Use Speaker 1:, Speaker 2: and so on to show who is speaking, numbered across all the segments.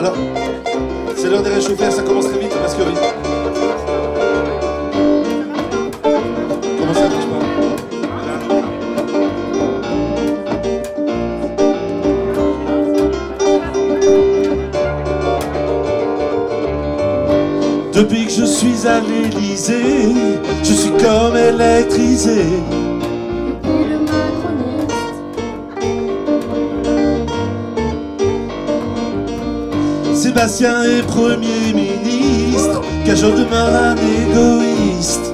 Speaker 1: Alors, c'est l'heure des réchauffés, ça commence très vite parce que oui. Comment ça marche pas? Depuis que je suis à l'Élysée, je suis comme électrisé. Sébastien est Premier ministre, cajole de marin égoïste.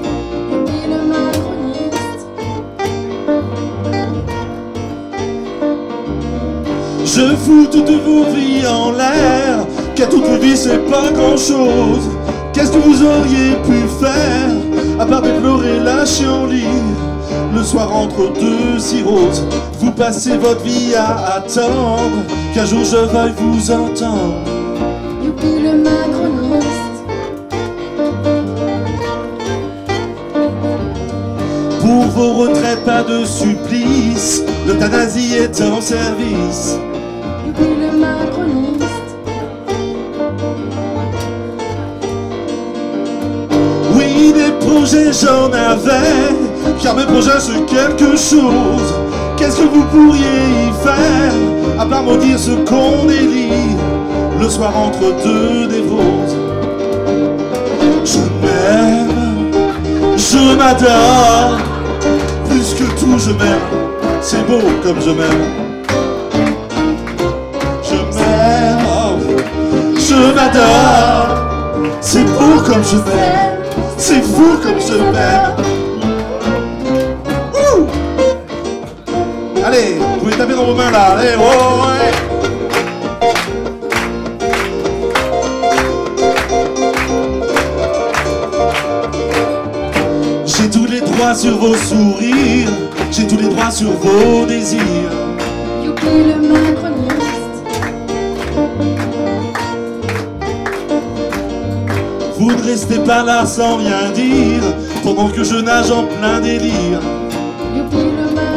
Speaker 1: Je fous toutes vos vies en l'air, car toute vos vies c'est pas grand chose. Qu'est-ce que vous auriez pu faire, à part déplorer la chienlit le soir entre deux cirrhoses? Vous passez votre vie à attendre qu'un jour je veuille vous entendre.
Speaker 2: Youpi le macroniste.
Speaker 1: Pour vos retraites, pas de supplice, l'euthanasie est en service.
Speaker 2: Youpi le macroniste.
Speaker 1: Oui, des projets j'en avais, car mes projets c'est quelque chose. Qu'est-ce que vous pourriez y faire, à part maudire ce qu'on élit le soir entre deux névroses? Je m'aime, je m'adore, plus que tout je m'aime, c'est beau comme je m'aime. Je m'aime, oh, je m'adore, c'est beau comme je m'aime, c'est fou comme je m'aime. Allez, vous pouvez taper dans vos mains là, allez, oh, ouais. J'ai tous les droits sur vos sourires, j'ai tous les droits sur vos désirs.
Speaker 2: Youpi le macroniste.
Speaker 1: Vous ne restez pas là sans rien dire, pendant que je nage en plein délire.
Speaker 2: Youpi le macroniste.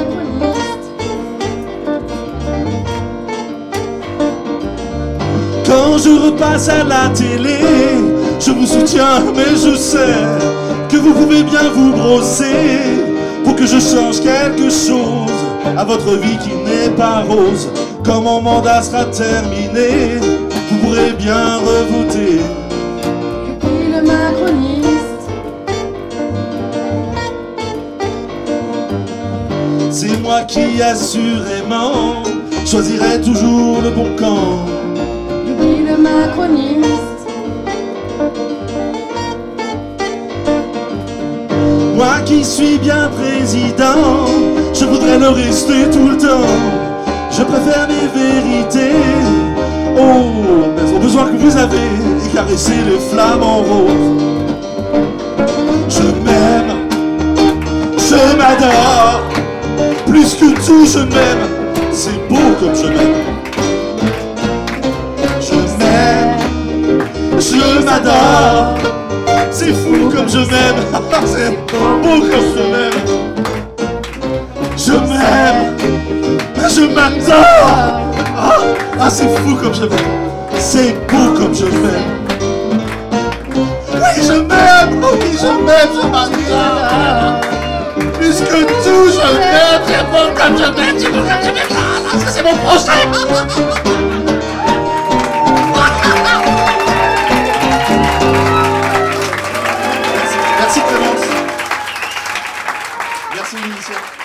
Speaker 1: Quand je repasse à la télé, je vous soutiens, mais je sais que vous pouvez bien vous brosser pour que je change quelque chose à votre vie qui n'est pas rose. Quand mon mandat sera terminé, vous pourrez bien revoter.
Speaker 2: Youpi le macroniste.
Speaker 1: C'est moi qui assurément choisirai toujours le bon camp.
Speaker 2: Youpi le macroniste.
Speaker 1: Moi qui suis bien président, je voudrais le rester tout le temps. Je préfère mes vérités aux besoins que vous avez et caresser les flamants roses. Je m'aime, je m'adore, plus que tout je m'aime, c'est beau comme je m'aime. Je m'aime, je m'adore, c'est fou comme je m'aime, c'est beau comme je m'aime. Je m'aime, je m'adore, c'est fou comme je m'aime, c'est beau comme je m'aime. Oui je m'aime, oui je m'aime, je m'adore, plus que tout je m'aime, c'est beau comme je m'aime, c'est beau comme je m'aime, parce que c'est mon projet. Merci Clémence. Merci Milicia.